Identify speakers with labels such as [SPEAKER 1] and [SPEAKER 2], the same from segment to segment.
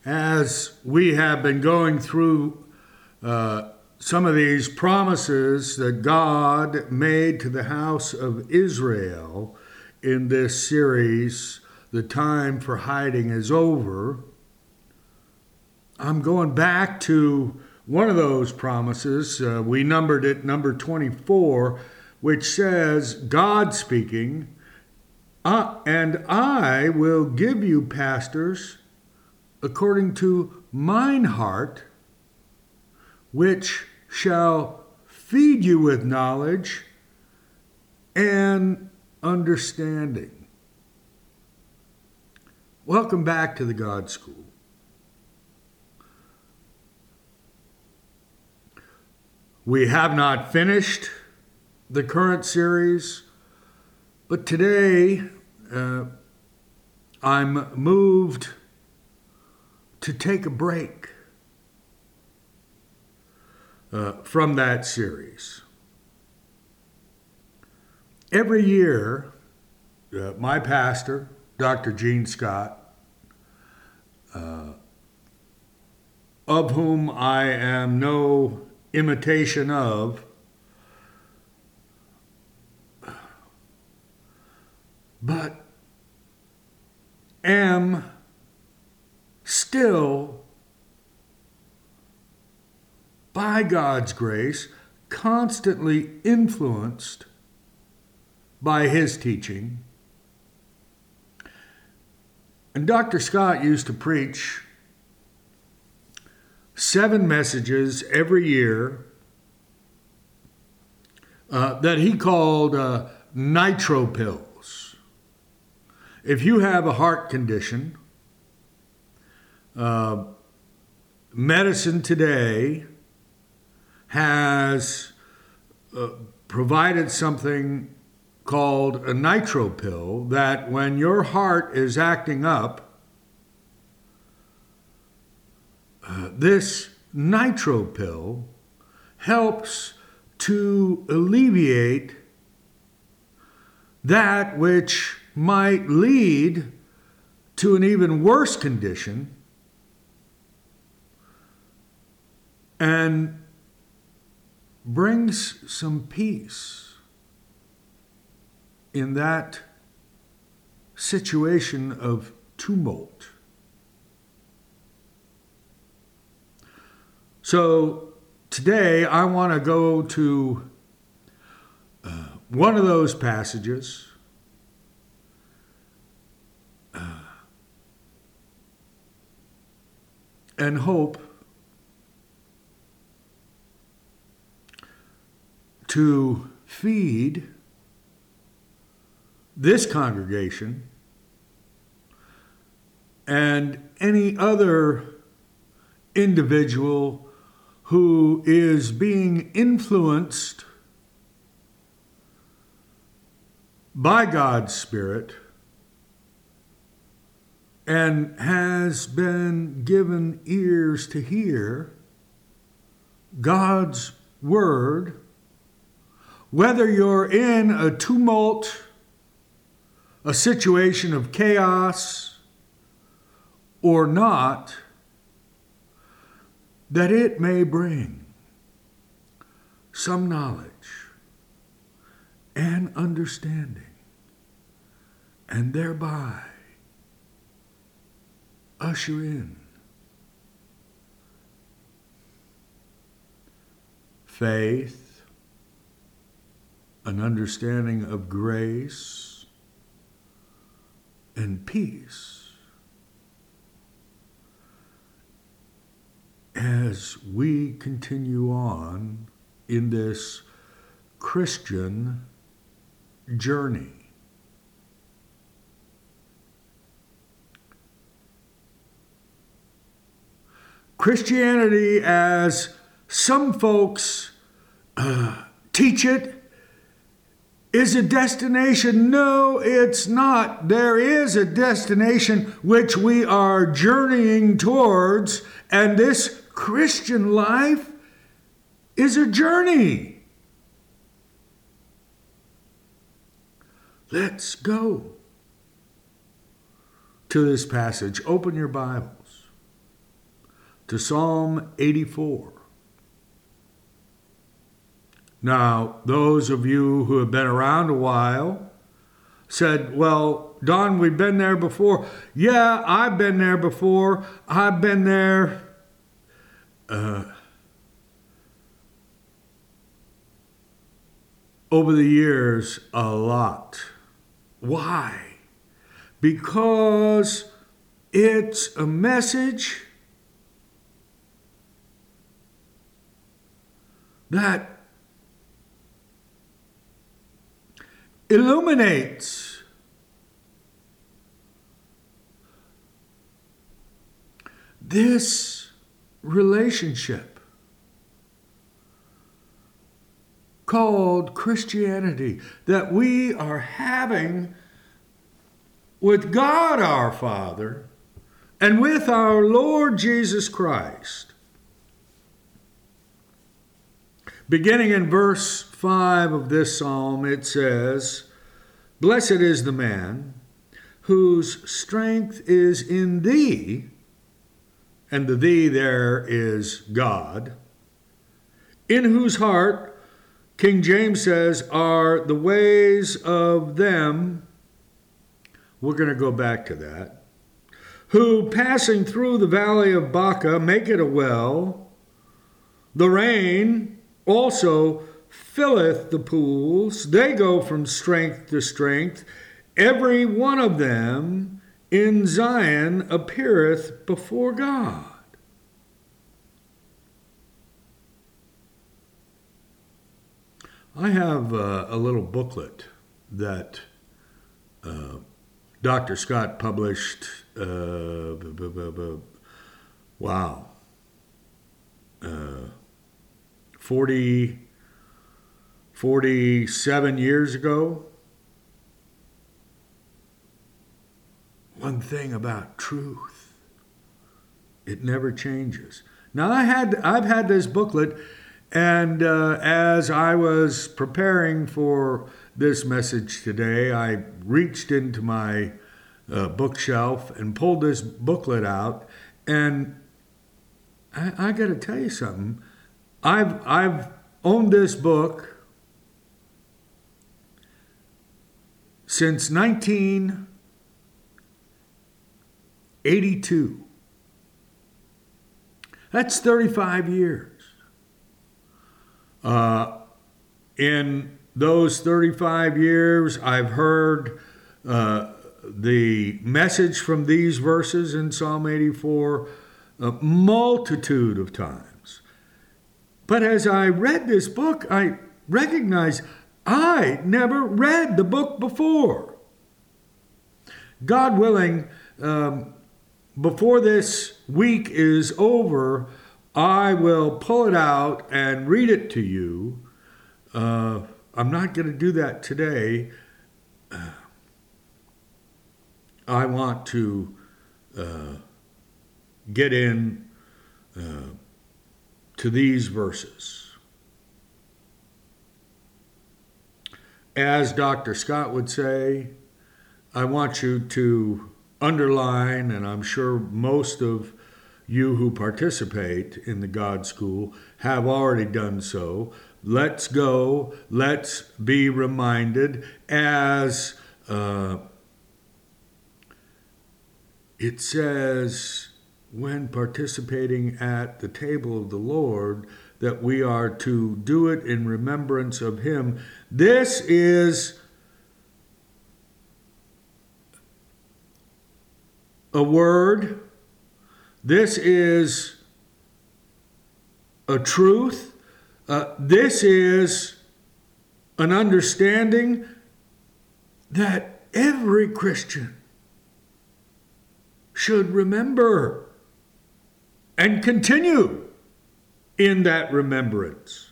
[SPEAKER 1] As we have been going through some of these promises that God made to the house of Israel in this series, The Time for Hiding is Over, I'm going back to one of those promises. We numbered it number 24, which says, God speaking, and I will give you pastors according to mine heart, which shall feed you with knowledge and understanding. Welcome back to the God School. We have not finished the current series, but today I'm moved to take a break from that series. Every year, my pastor, Dr. Gene Scott, of whom I am no imitation of, but am still, by God's grace, constantly influenced by his teaching. And Dr. Scott used to preach 7 messages every year that he called nitro pills. If you have a heart condition, medicine today has provided something called a nitro pill that when your heart is acting up, this nitro pill helps to alleviate that which might lead to an even worse condition and brings some peace in that situation of tumult. So today I want to go to one of those passages and hope to feed this congregation and any other individual who is being influenced by God's Spirit and has been given ears to hear God's word, whether you're in a tumult, a situation of chaos, or not, that it may bring some knowledge and understanding, and thereby usher in faith, an understanding of grace, and peace as we continue on in this Christian journey. Christianity, as some folks teach it, is a destination. No, it's not. There is a destination which we are journeying towards, and this Christian life is a journey. Let's go to this passage. Open your Bibles to Psalm 84. Now, those of you who have been around a while said, well, Don, we've been there before. Yeah, I've been there before. I've been there over the years a lot. Why? Because it's a message that illuminates this relationship called Christianity that we are having with God our Father and with our Lord Jesus Christ. Beginning in verse 5 of this psalm, it says, "Blessed is the man whose strength is in thee," and the thee there is God, "in whose heart," King James says, "are the ways of them," we're going to go back to that, "who passing through the valley of Baca make it a well, the rain also filleth the pools, they go from strength to strength, every one of them in Zion appeareth before God." I have a little booklet that Dr. Scott published, 47 years ago. One thing about truth, it never changes. Now I've had this booklet, and as I was preparing for this message today, I reached into my bookshelf and pulled this booklet out, and I got to tell you something. I've owned this book since 1982. That's 35 years. In those 35 years, I've heard the message from these verses in Psalm 84 a multitude of times. But as I read this book, I recognized I never read the book before. God willing, before this week is over, I will pull it out and read it to you. I'm not going to do that today. I want to get in to these verses. As Dr. Scott would say, I want you to underline, and I'm sure most of you who participate in the God School have already done so. Let's go, let's be reminded, as it says, when participating at the table of the Lord, that we are to do it in remembrance of Him. This is a word. This is a truth. This is an understanding that every Christian should remember and continue in that remembrance.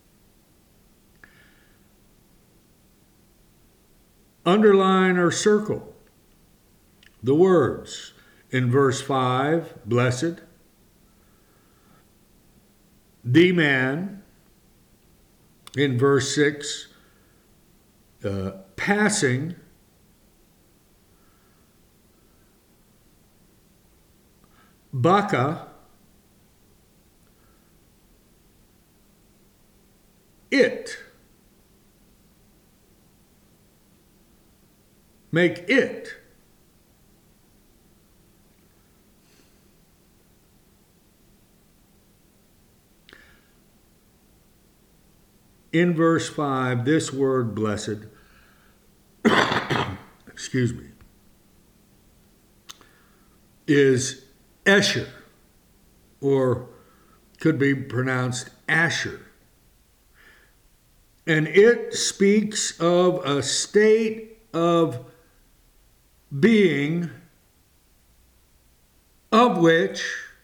[SPEAKER 1] Underline or circle the words in verse 5, blessed, the man, in verse 6, passing, Baca, make it. In verse 5, this word blessed, excuse me, is Esher, or could be pronounced Asher. And it speaks of a state of being of which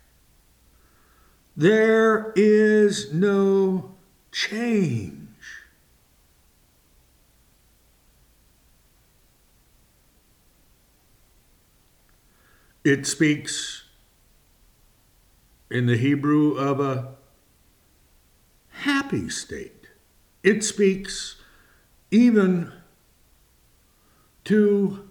[SPEAKER 1] there is no change. It speaks in the Hebrew of a happy state. It speaks even to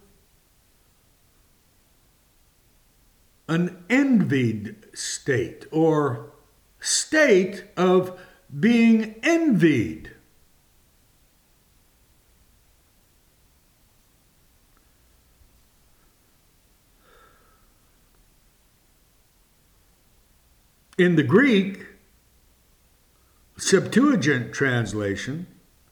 [SPEAKER 1] an envied state, or state of being envied. In the Greek Septuagint translation,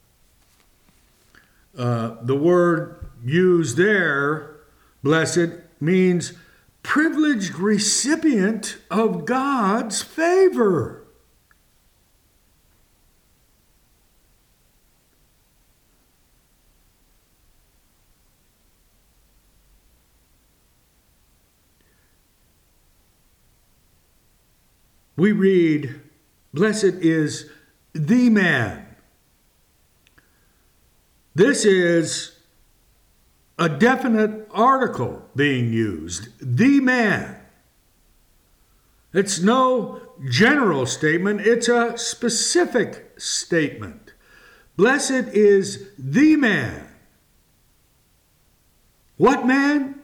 [SPEAKER 1] the word used there, blessed, means privileged recipient of God's favor. We read, blessed is the man. This is a definite article being used, the man. It's no general statement, it's a specific statement. Blessed is the man. What man?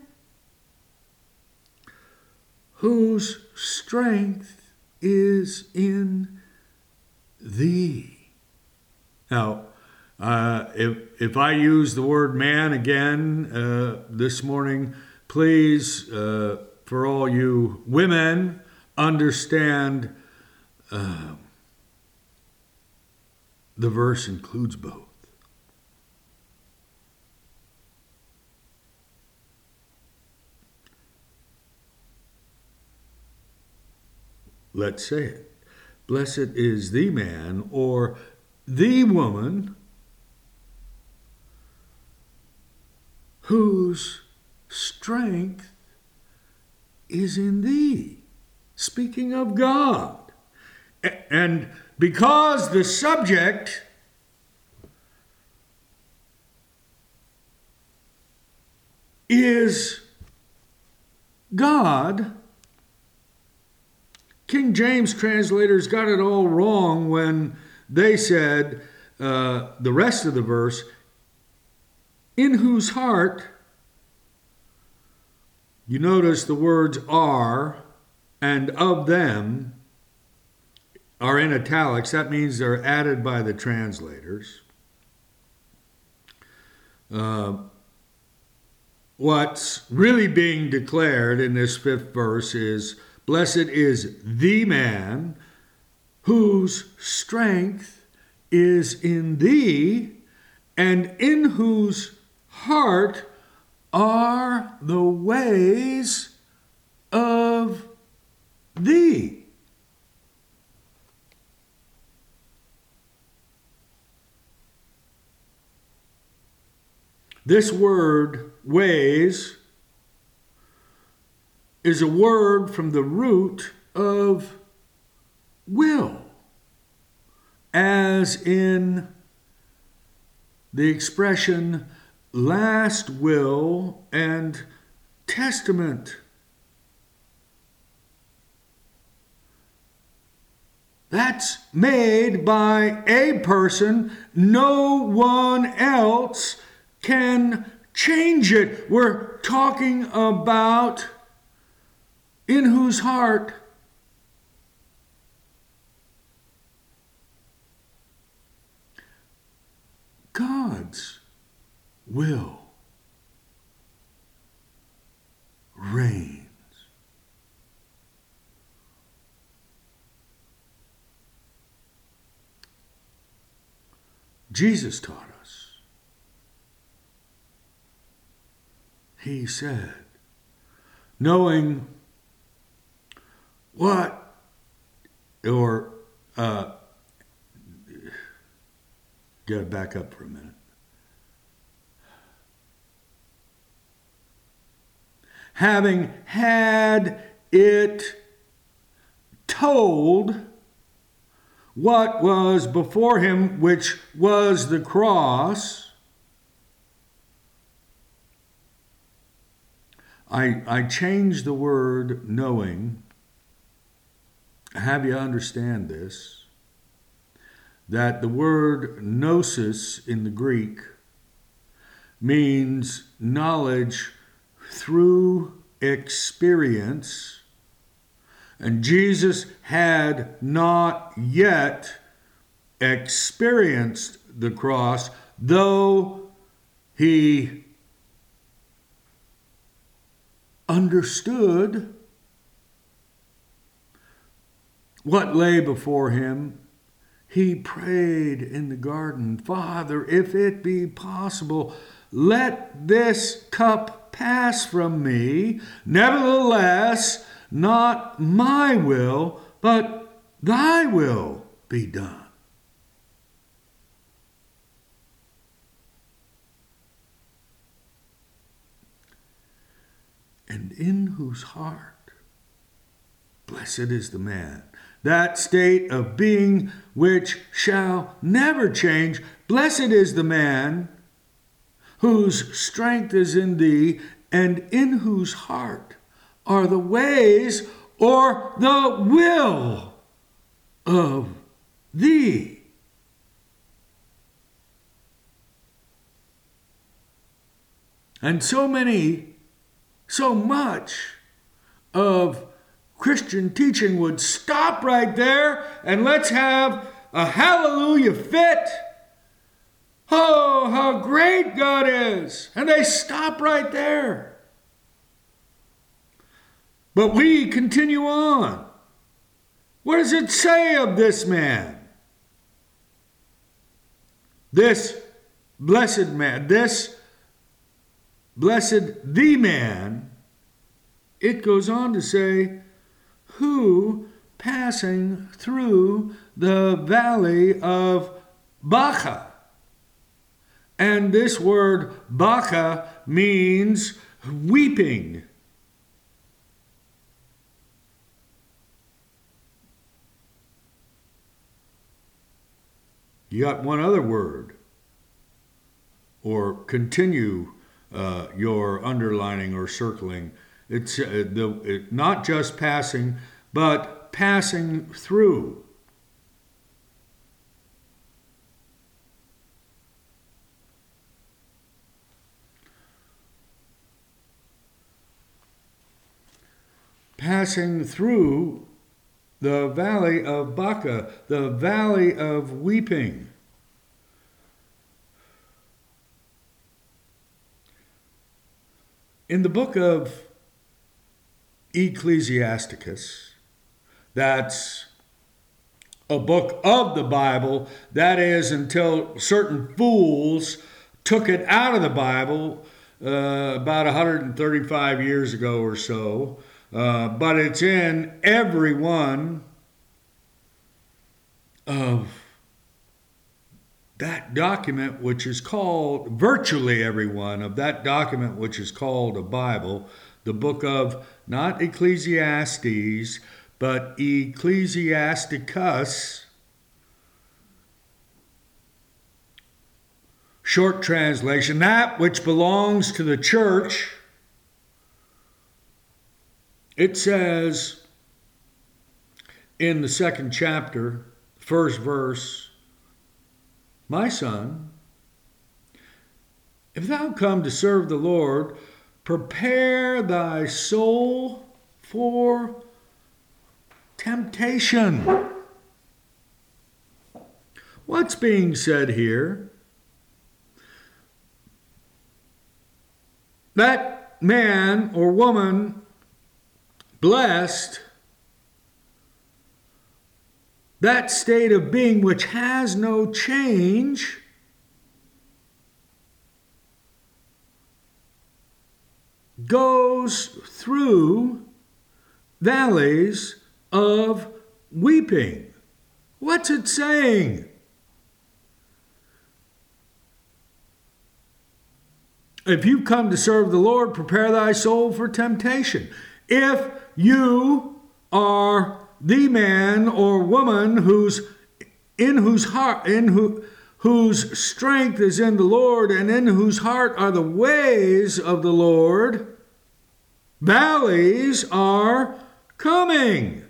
[SPEAKER 1] Whose strength is in thee. Now, if I use the word man again this morning, please, for all you women, understand the verse includes both. Let's say it. Blessed is the man or the woman whose strength is in thee. Speaking of God. And because the subject is God, King James translators got it all wrong when they said, the rest of the verse, in whose heart, you notice the words are and of them are in italics. That means they're added by the translators. What's really being declared in this fifth verse is, blessed is the man whose strength is in thee, and in whose heart are the ways of thee. This word, ways, is a word from the root of will, as in the expression last will and testament. That's made by a person. No one else can change it. We're talking about in whose heart God's will reigns. Jesus taught us. He said, knowing what, or, gotta back up for a minute. Having had it told what was before him, which was the cross. I changed the word knowing. Have you understand this? That the word gnosis in the Greek means knowledge through experience. And Jesus had not yet experienced the cross, though he understood what lay before him. He prayed in the garden, Father, if it be possible, let this cup pass from me. Nevertheless, not my will, but thy will be done. And in whose heart, blessed is the man, that state of being which shall never change. Blessed is the man whose strength is in thee, and in whose heart are the ways or the will of thee. And so much of Christian teaching would stop right there and let's have a hallelujah fit. Oh, how great God is. And they stop right there. But we continue on. What does it say of this man? This blessed man, this blessed the man, it goes on to say, who passing through the valley of Baca. And this word Baca means weeping. You got one other word, or continue your underlining or circling. It's not just passing, but passing through. Passing through the valley of Baca, the valley of weeping. In the book of Ecclesiasticus, that's a book of the Bible, that is until certain fools took it out of the Bible about 135 years ago or so. But it's in every one of that document which is called, virtually every one of that document which is called a Bible, the book of, not Ecclesiastes, but Ecclesiasticus, short translation, that which belongs to the church. It says in the second chapter, first verse, my son, if thou come to serve the Lord, prepare thy soul for temptation. What's being said here? That man or woman blessed, that state of being which has no change, goes through valleys of weeping. What's it saying? If you come to serve the Lord, prepare thy soul for temptation. If you are the man or woman whose strength is in the Lord, and in whose heart are the ways of the Lord, valleys are coming.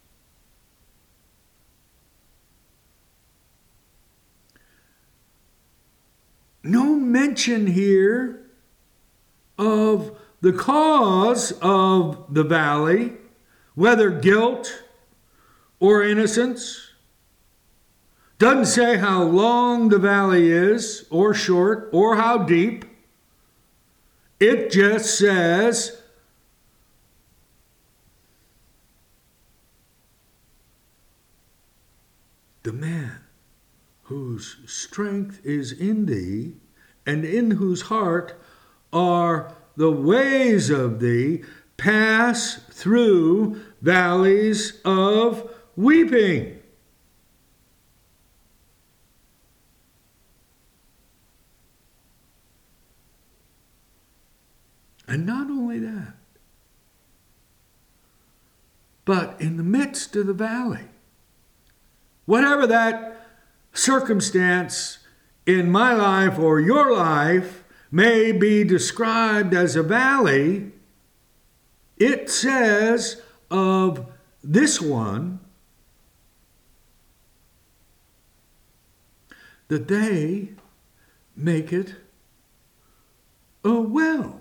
[SPEAKER 1] No mention here of the cause of the valley, whether guilt or innocence. Doesn't say how long the valley is, or short, or how deep. It just says the man whose strength is in thee, and in whose heart are the ways of thee, pass through valleys of weeping. And not only that, but in the midst of the valley, whatever that circumstance in my life or your life may be described as a valley, it says of this one that they make it a well.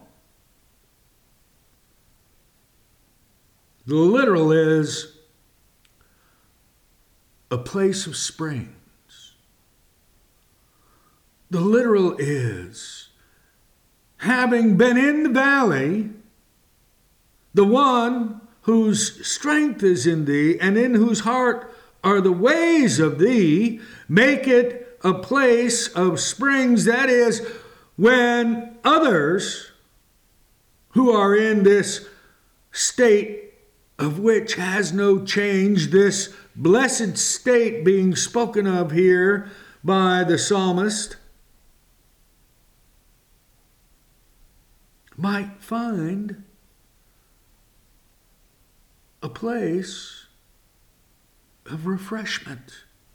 [SPEAKER 1] The literal is a place of springs. The literal is, having been in the valley, the one whose strength is in thee, and in whose heart are the ways of thee, make it a place of springs. That is, when others who are in this state of which has no change, this blessed state being spoken of here by the psalmist, might find a place of refreshment.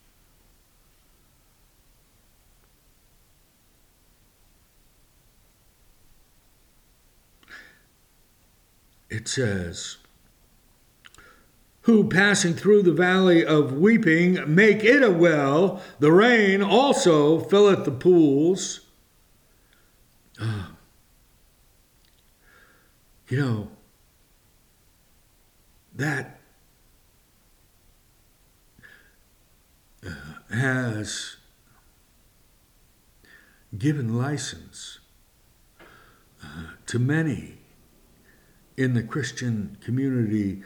[SPEAKER 1] It says, who passing through the valley of weeping make it a well, the rain also filleth the pools. That has given license to many in the Christian community,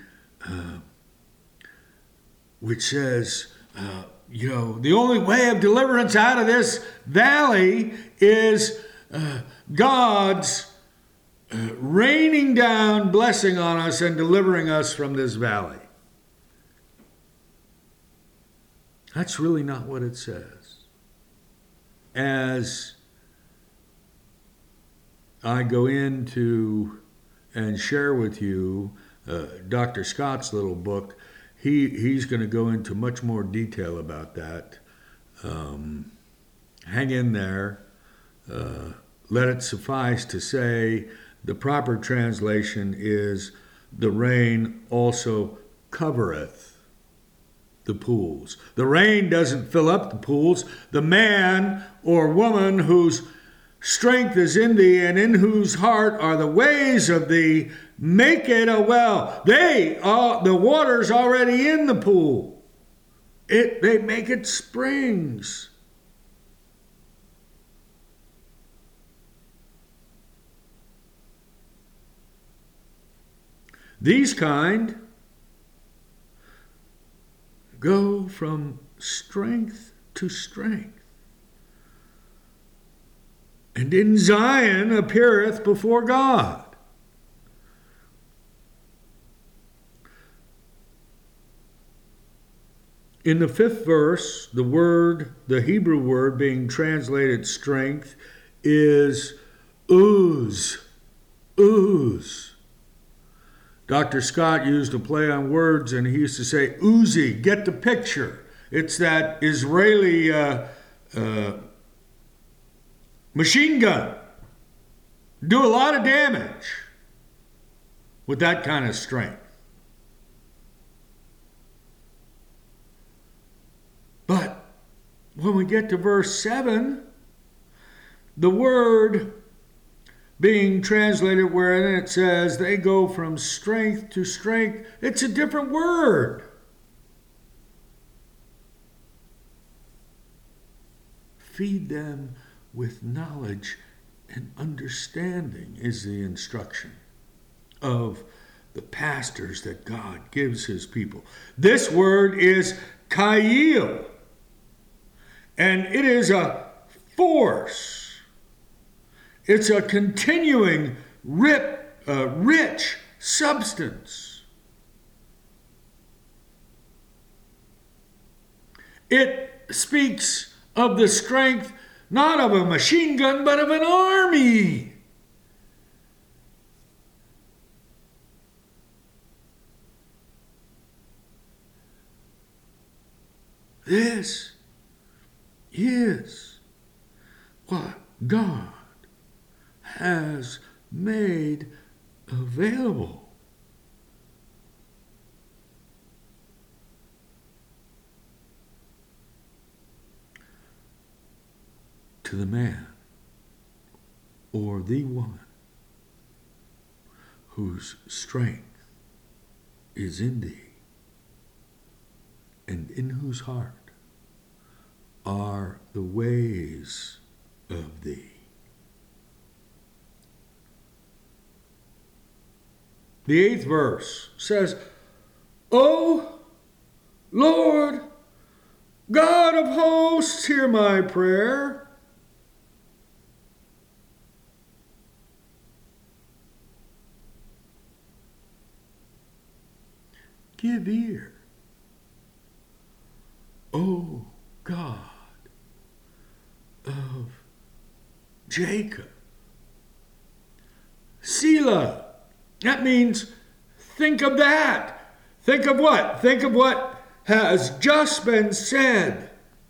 [SPEAKER 1] which says, the only way of deliverance out of this valley is God's raining down blessing on us and delivering us from this valley. That's really not what it says. As I go into and share with you Dr. Scott's little book, he's going to go into much more detail about that. Hang in there. Let it suffice to say the proper translation is, the rain also covereth the pools. The rain doesn't fill up the pools. The man or woman whose strength is in thee, and in whose heart are the ways of thee, make it a well. The water's already in the pool. They make it springs. These kind go from strength to strength. And in Zion appeareth before God. In the 5th verse, the Hebrew word being translated strength is ooze. Ooze. Dr. Scott used a play on words, and he used to say, Uzi, get the picture. It's that Israeli machine gun. Do a lot of damage with that kind of strength. But when we get to verse 7, the word being translated wherein it says they go from strength to strength, it's a different word. Feed them with knowledge and understanding is the instruction of the pastors that God gives his people. This word is Ka'il, and it is a force. It's a continuing, rich substance. It speaks of the strength not of a machine gun, but of an army. This is what God has made available. To the man or the woman whose strength is in thee and in whose heart are the ways of thee. The 8th verse says, O Lord, God of hosts, hear my prayer. Give ear, O God of Jacob. Selah. That means think of that. Think of what? Think of what has just been said.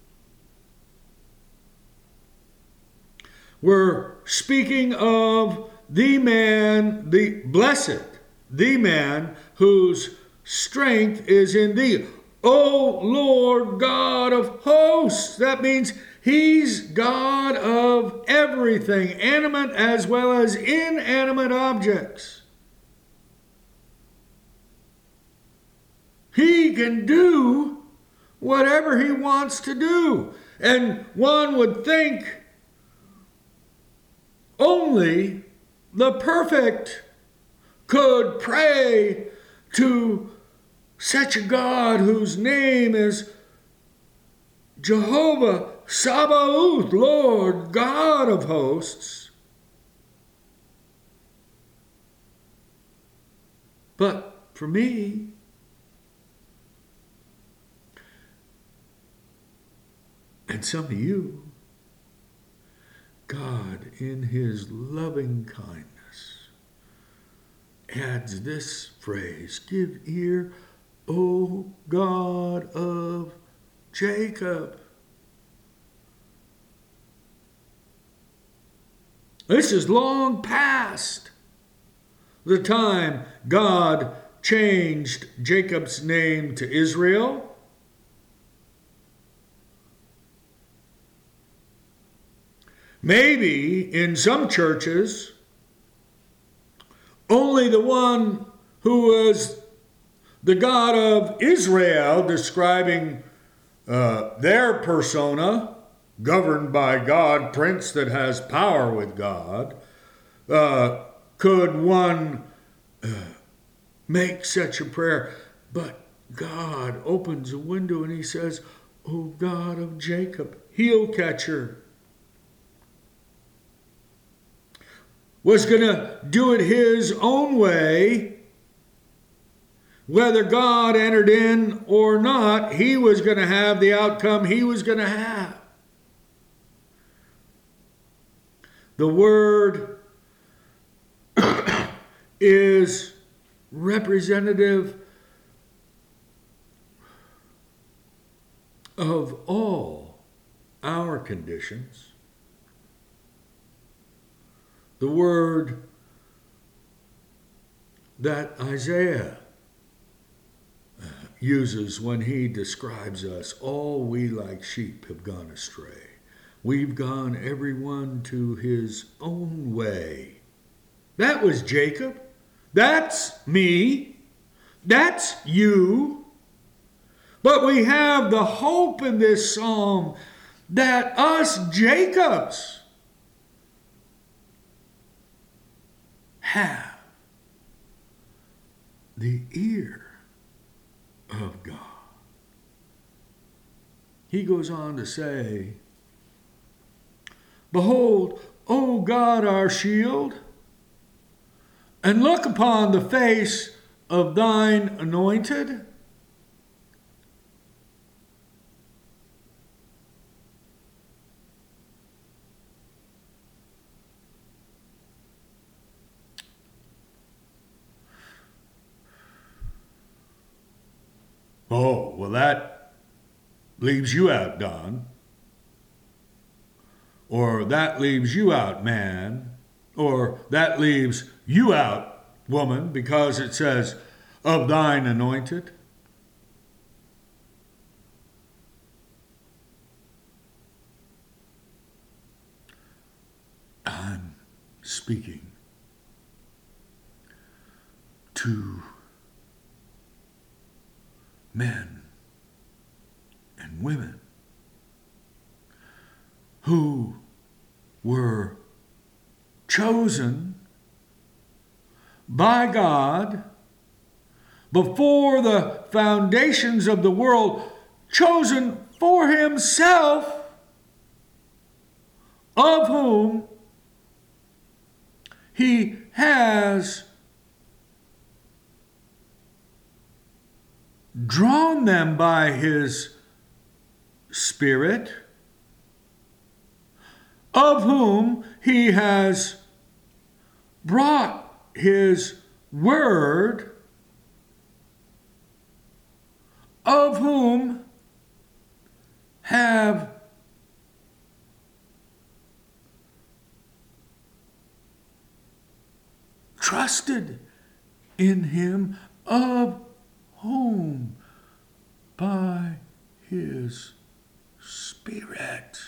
[SPEAKER 1] We're speaking of the man, the blessed, the man whose strength is in thee. O Lord God of hosts. That means he's God of everything, animate as well as inanimate objects. He can do whatever he wants to do. And one would think only the perfect could pray to such a God whose name is Jehovah Sabaoth, Lord God of hosts. But for me, and some of you, God, in his loving kindness, adds this phrase, give ear, O God of Jacob. This is long past the time God changed Jacob's name to Israel. Maybe in some churches, only the one who was the God of Israel, describing their persona, governed by God, prince that has power with God, could one make such a prayer. But God opens a window and he says, "O God of Jacob," heel catcher, was going to do it his own way. Whether God entered in or not, he was going to have the outcome he was going to have. The word is representative of all our conditions. The word that Isaiah uses when he describes us, all we like sheep have gone astray. We've gone everyone to his own way. That was Jacob. That's me. That's you. But we have the hope in this psalm that us Jacobs have the ear of God. He goes on to say, "Behold, O God, our shield, and look upon the face of thine anointed." Oh, well, that leaves you out, Don. Or that leaves you out, man. Or that leaves you out, woman, because it says, "of thine anointed." I'm speaking to men and women who were chosen by God before the foundations of the world, chosen for himself, of whom he has drawn them by his Spirit, of whom he has brought his word, of whom have trusted in him, of whom by his Spirit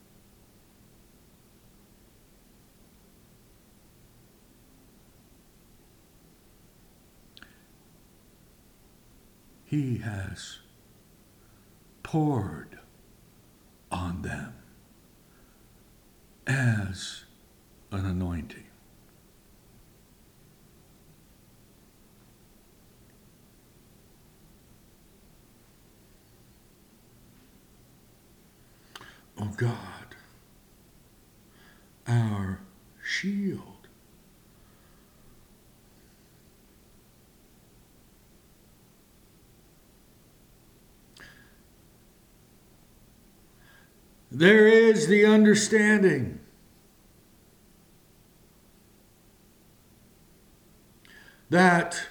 [SPEAKER 1] he has poured on them as an anointing. Oh God, our shield. There is the understanding that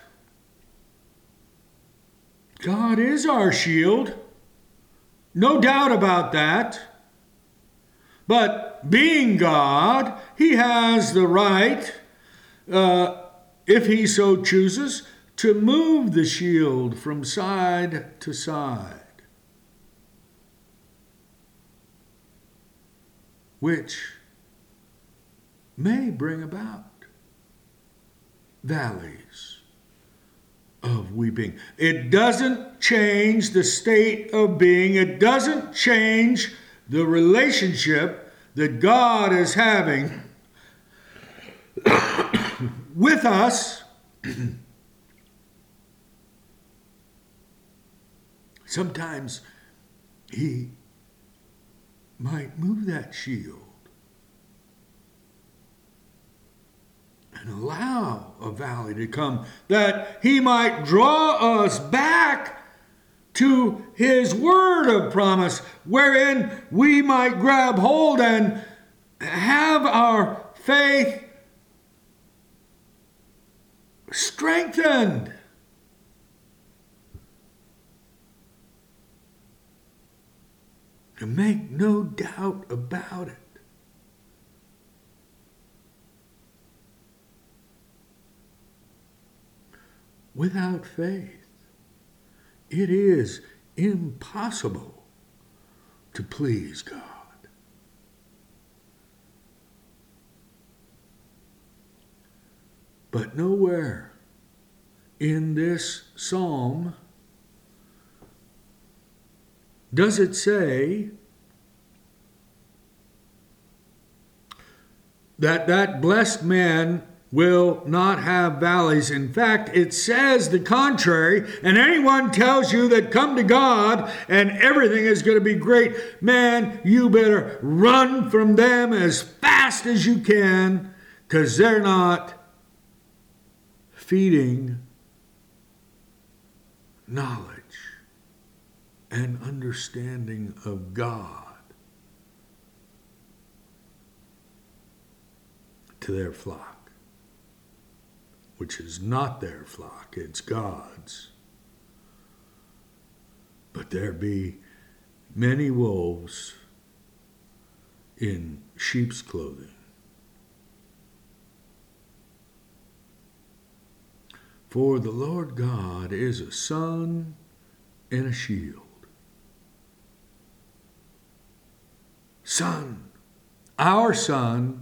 [SPEAKER 1] God is our shield. No doubt about that. But being God, he has the right, if he so chooses, to move the shield from side to side, which may bring about valleys of weeping. It doesn't change the state of being. It doesn't change the relationship that God is having with us Sometimes he might move that shield and allow a valley to come, that he might draw us back to his word of promise, wherein we might grab hold and have our faith strengthened. To make no doubt about it. Without faith, it is impossible to please God. But nowhere in this psalm does it say that that blessed man will not have valleys. In fact, it says the contrary. And anyone tells you that come to God and everything is going to be great, man, you better run from them as fast as you can, because they're not feeding knowledge and understanding of God to their flock, which is not their flock, it's God's. But there be many wolves in sheep's clothing. For the Lord God is a sun and a shield. Sun, our sun,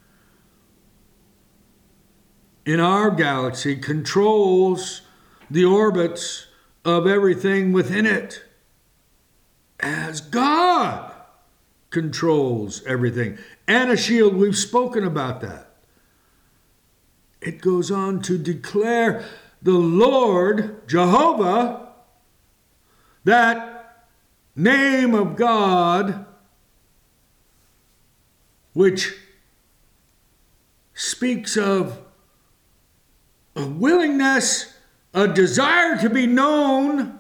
[SPEAKER 1] in our galaxy controls the orbits of everything within it, as God controls everything. And a shield, we've spoken about that. It goes on to declare the Lord, Jehovah, that name of God, which speaks of a willingness, a desire to be known,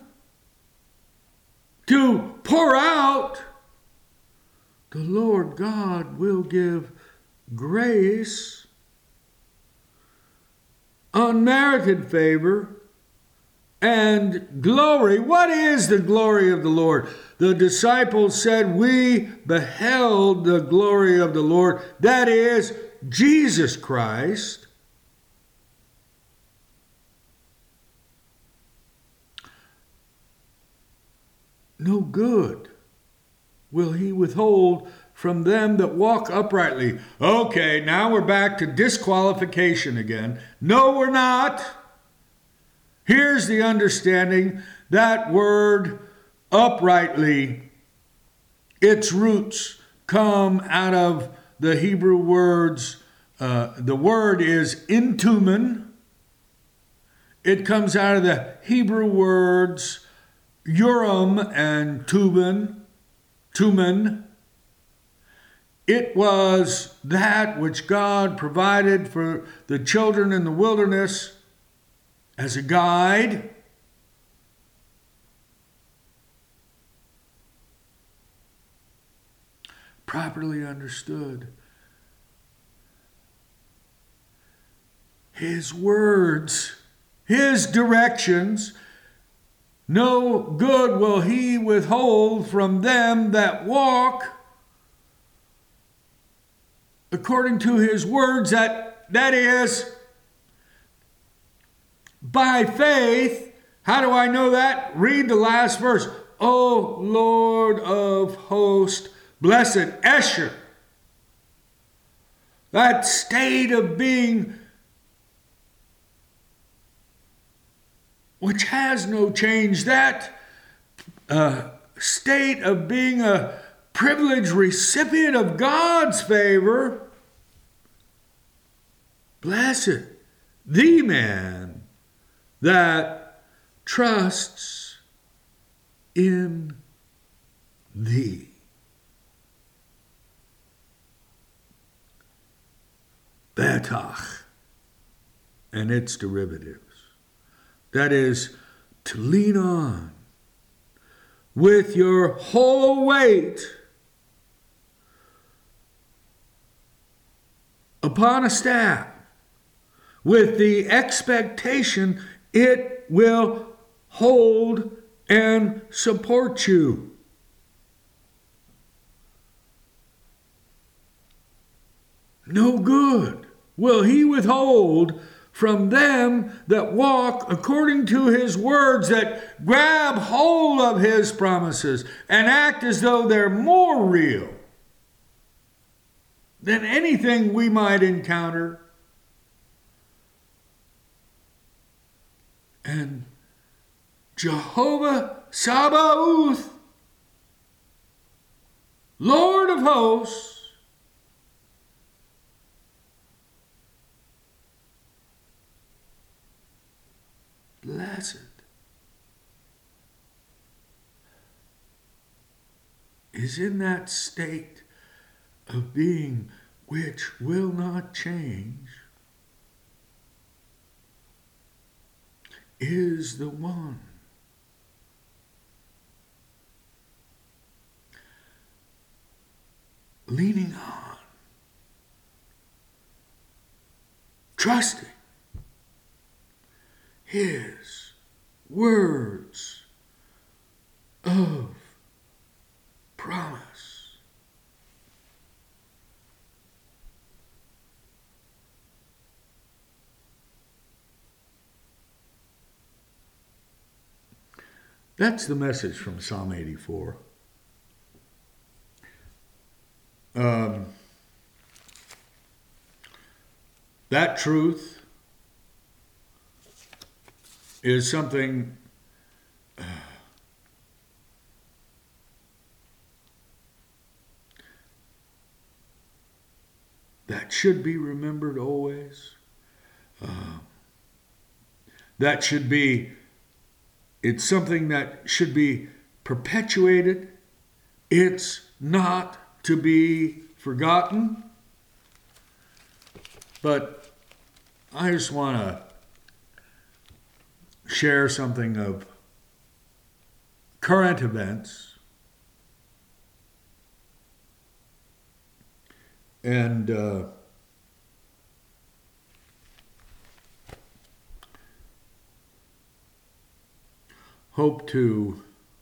[SPEAKER 1] to pour out. The Lord God will give grace, unmerited favor, and glory. What is the glory of the Lord? The disciples said, we beheld the glory of the Lord. That is Jesus Christ. No good will he withhold from them that walk uprightly. Okay, now we're back to disqualification again. No, we're not. Here's the understanding. That word uprightly, its roots come out of the Hebrew words. The word is intumen. It comes out of the Hebrew words Urim and Tumen. It was that which God provided for the children in the wilderness as a guide. Properly understood, his words, his directions, no good will he withhold from them that walk according to his words, that is, by faith. How do I know that? Read the last verse. O Lord of hosts, blessed Esher, that state of being which has no change, that state of being a privileged recipient of God's favor. Blessed the man that trusts in thee. Betach and its derivatives. That is, to lean on with your whole weight upon a staff, with the expectation it will hold and support you. No good will he withhold from them that walk according to his words, that grab hold of his promises and act as though they're more real than anything we might encounter. And Jehovah Sabaoth, Lord of hosts, blessed is in that state of being which will not change, is the one leaning on, trusting his words of promise. That's the message from Psalm 84. That truth is something that should be remembered always. That should be, it's something that should be perpetuated. It's not to be forgotten. But I just want to share something of current events and hope to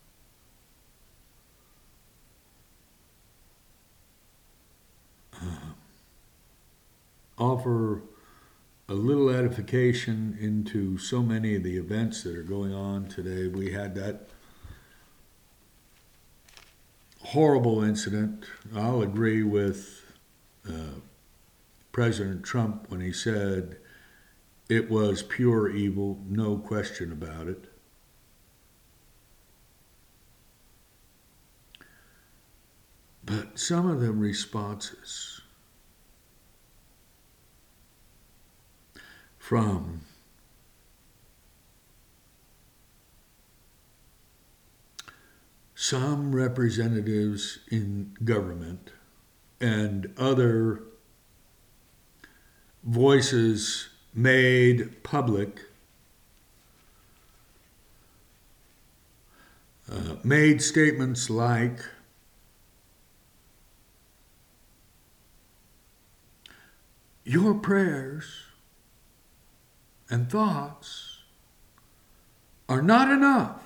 [SPEAKER 1] offer a little edification into so many of the events that are going on today. We had that horrible incident. I'll agree with President Trump when he said it was pure evil, no question about it. But some of the responses from some representatives in government and other voices made public made statements like, your prayers and thoughts are not enough.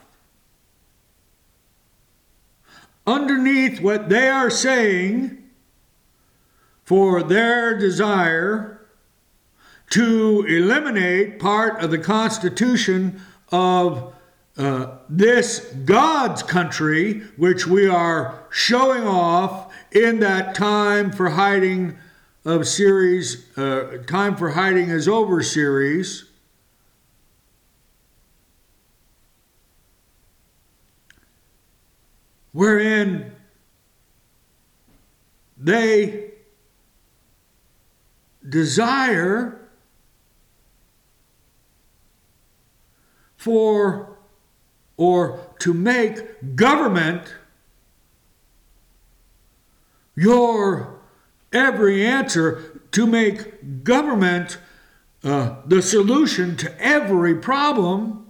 [SPEAKER 1] Underneath what they are saying for their desire to eliminate part of the Constitution of this God's country, which we are showing off in that time for hiding of series, Time for Hiding is Over series, wherein they desire for or to make government your every answer, to make government the solution to every problem,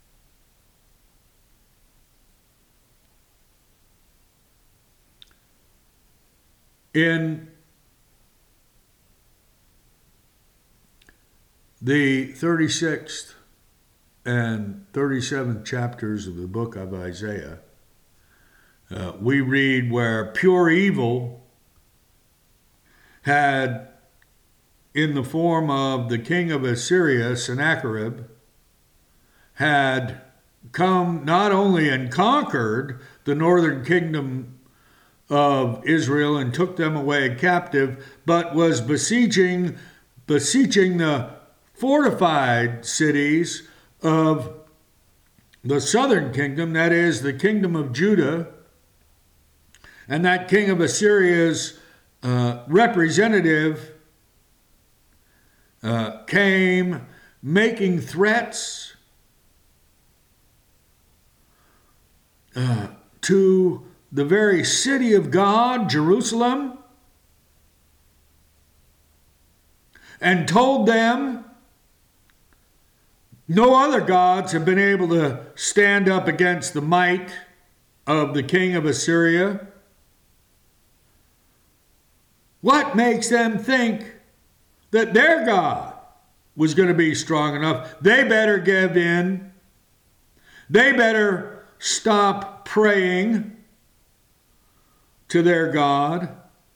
[SPEAKER 1] in the 36th and 37th chapters of the book of Isaiah, we read where pure evil had, in the form of the king of Assyria, Sennacherib, had come not only and conquered the northern kingdom of Israel and took them away captive, but was besieging the fortified cities of the southern kingdom, that is, the kingdom of Judah. And that king of Assyria's representative came making threats to the very city of God, Jerusalem, and told them no other gods have been able to stand up against the might of the king of Assyria. What makes them think that their God was going to be strong enough? They better give in. They better stop praying to their God.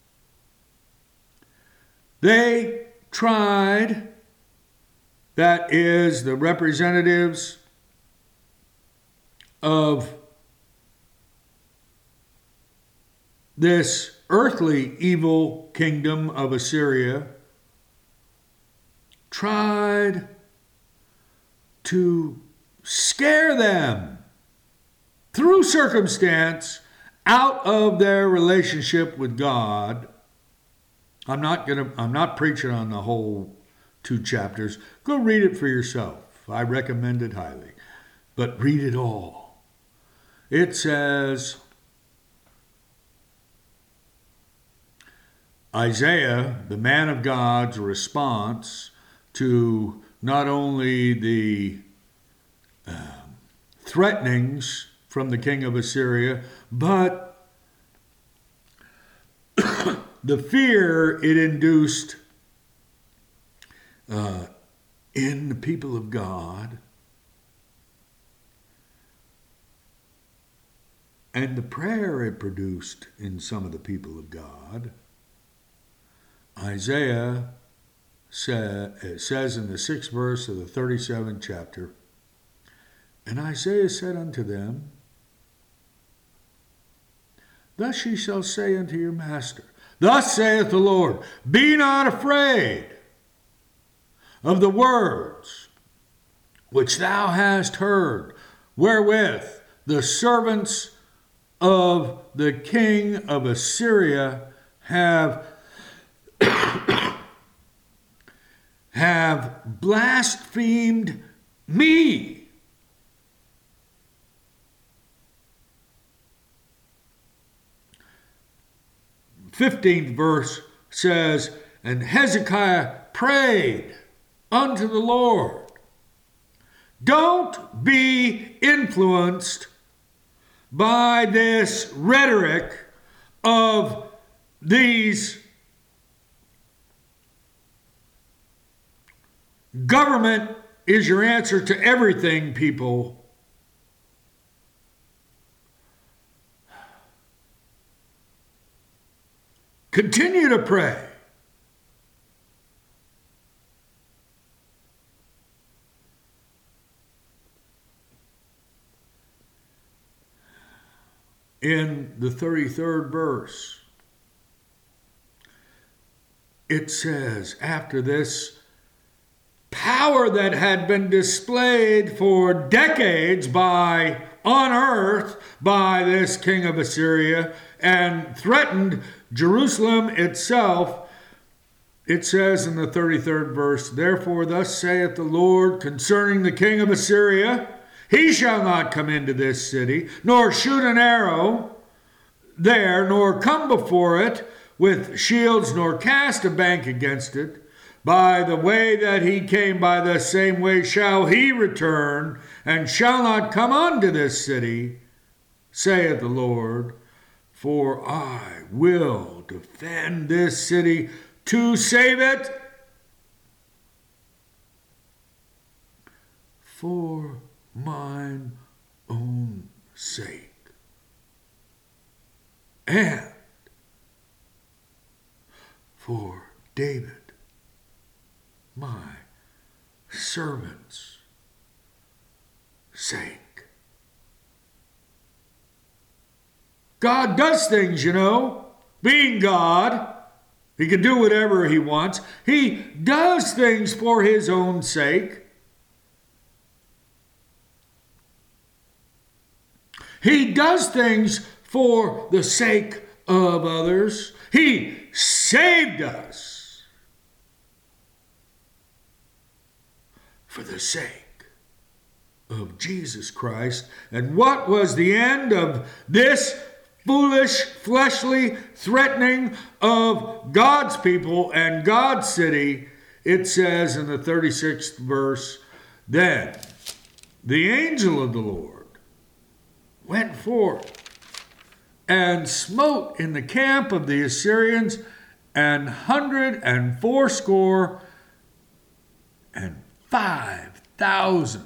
[SPEAKER 1] They tried, that is, the representatives of this earthly evil kingdom of Assyria, tried to scare them through circumstance out of their relationship with God. I'm not preaching on the whole 2 chapters. Go read it for yourself. I recommend it highly. But read it all. It says, Isaiah, the man of God's response to not only the threatenings from the king of Assyria, but the fear it induced in the people of God, and the prayer it produced in some of the people of God. Isaiah it says in the 6th verse of the 37th chapter, and Isaiah said unto them, thus ye shall say unto your master, thus saith the Lord, be not afraid of the words which thou hast heard, wherewith the servants of the king of Assyria have blasphemed me. The 15th verse says, and Hezekiah prayed unto the Lord. Don't be influenced by this rhetoric of these government is your answer to everything, people. Continue to pray. In the 33rd verse, it says, after this power that had been displayed for decades on earth by this king of Assyria and threatened Jerusalem itself, it says in the 33rd verse, therefore thus saith the Lord concerning the king of Assyria, He shall not come into this city, nor shoot an arrow there, nor come before it with shields, nor cast a bank against it. By the way that he came, by the same way shall he return, and shall not come unto this city, saith the Lord. For I will defend this city to save it for mine own sake, and for David, my servant's sake. God does things, you know. Being God, he can do whatever he wants. He does things for his own sake. He does things for the sake of others. He saved us for the sake of Jesus Christ. And what was the end of this foolish, fleshly threatening of God's people and God's city? It says in the 36th verse, then the angel of the Lord went forth and smote in the camp of the Assyrians 185,000.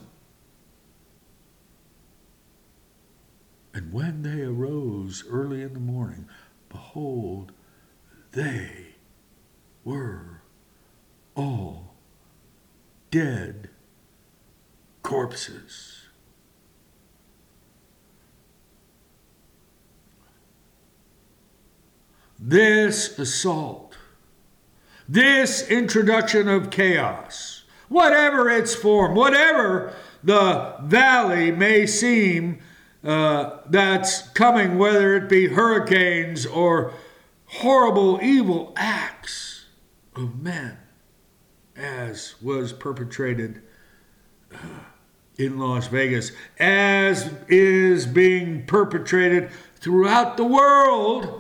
[SPEAKER 1] And when they arose early in the morning, behold, they were all dead corpses. This assault, this introduction of chaos, whatever its form, whatever the valley may seem that's coming, whether it be hurricanes or horrible, evil acts of men, as was perpetrated in Las Vegas, as is being perpetrated throughout the world,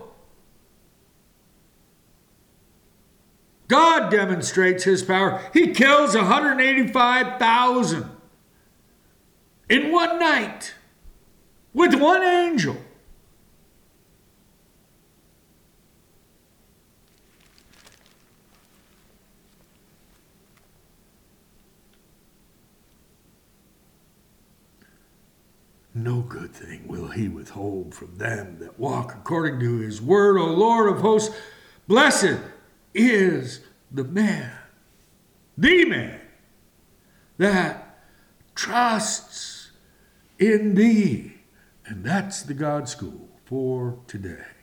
[SPEAKER 1] God demonstrates his power. He kills 185,000 in one night with one angel. No good thing will he withhold from them that walk according to his word. O Lord of hosts, blessed is the man that trusts in thee. And that's the God School for today.